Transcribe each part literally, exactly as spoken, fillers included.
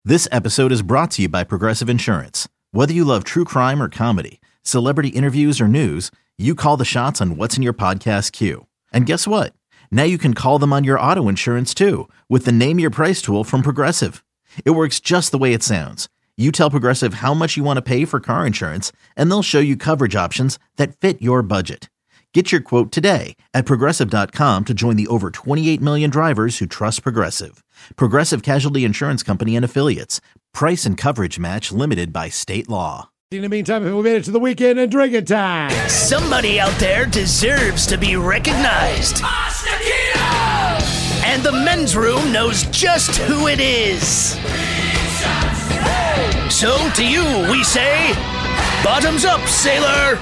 This episode is brought to you by Progressive Insurance. Whether you love true crime or comedy, celebrity interviews or news, you call the shots on what's in your podcast queue. And guess what? Now you can call them on your auto insurance too with the Name Your Price tool from Progressive. It works just the way it sounds. You tell Progressive how much you want to pay for car insurance, and they'll show you coverage options that fit your budget. Get your quote today at Progressive dot com to join the over twenty-eight million drivers who trust Progressive. Progressive Casualty Insurance Company and Affiliates. Price and coverage match limited by state law. In the meantime, we made it to the weekend and drinking time. Somebody out there deserves to be recognized. And the men's room knows just who it is. So to you, we say, bottoms up, sailor.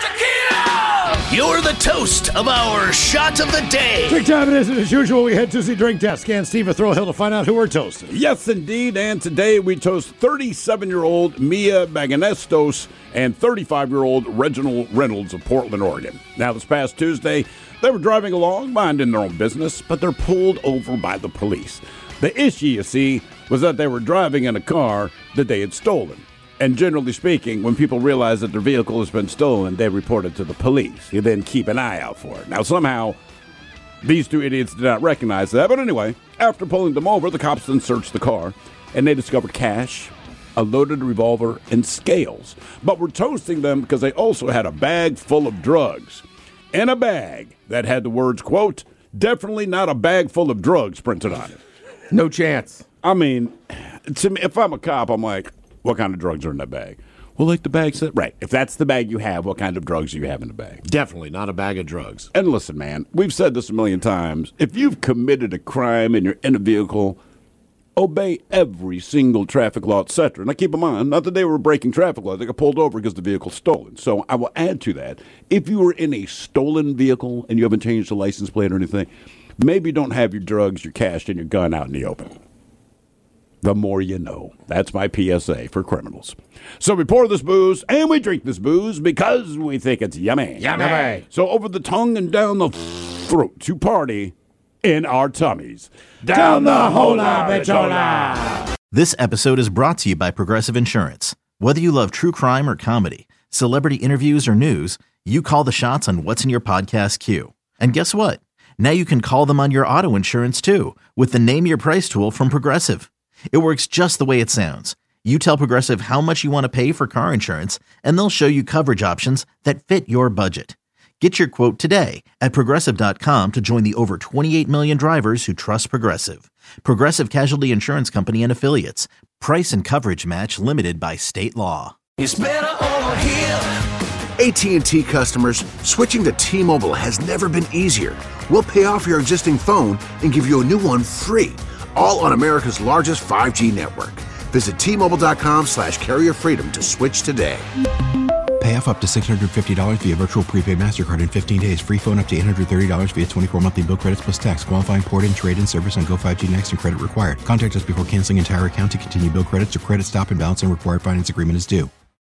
You're the toast of our shot of the day. Drink time it is, and as usual, we head to the drink desk. And Steve at Thrill Hill to find out who we're toasting. Yes, indeed, and today we toast thirty-seven-year-old Mia Baganestos and thirty-five-year-old Reginald Reynolds of Portland, Oregon. Now, this past Tuesday, they were driving along, minding their own business, but they're pulled over by the police. The issue, you see, was that they were driving in a car that they had stolen. And generally speaking, when people realize that their vehicle has been stolen, they report it to the police. You then keep an eye out for it. Now, somehow, these two idiots did not recognize that. But anyway, after pulling them over, the cops then searched the car, and they discovered cash, a loaded revolver, and scales. But we're toasting them because they also had a bag full of drugs. In a bag that had the words, quote, definitely not a bag full of drugs printed on it. No chance. I mean, to me, if I'm a cop, I'm like, what kind of drugs are in that bag? Well, like the bag said, right. If that's the bag you have, what kind of drugs do you have in the bag? Definitely not a bag of drugs. And listen, man, we've said this a million times. If you've committed a crime and you're in a vehicle, obey every single traffic law, et cetera. Now, keep in mind, not that they were breaking traffic laws. They got pulled over because the vehicle's stolen. So I will add to that, if you were in a stolen vehicle and you haven't changed the license plate or anything, maybe don't have your drugs, your cash, and your gun out in the open. The more you know. That's my P S A for criminals. So we pour this booze, and we drink this booze because we think it's yummy. Yummy. So over the tongue and down the throat to party in our tummies. Down the hola bichola. This episode is brought to you by Progressive Insurance. Whether you love true crime or comedy, celebrity interviews or news, you call the shots on what's in your podcast queue. And guess what? Now you can call them on your auto insurance too with the Name Your Price tool from Progressive. It works just the way it sounds. You tell Progressive how much you want to pay for car insurance, and they'll show you coverage options that fit your budget. Get your quote today at Progressive dot com to join the over twenty-eight million drivers who trust Progressive. Progressive Casualty Insurance Company and Affiliates. Price and coverage match limited by state law. It's better over here. A T and T customers, switching to T-Mobile has never been easier. We'll pay off your existing phone and give you a new one free. All on America's largest five G network. Visit T-Mobile.com slash carrier freedom to switch today. Pay off up to six hundred fifty dollars via virtual prepaid MasterCard in fifteen days. Free phone up to eight hundred thirty dollars via twenty-four monthly bill credits plus tax. Qualifying port-in, trade-in service on Go five G Next and credit required. Contact us before canceling entire account to continue bill credits or credit stop and balance and required finance agreement is due.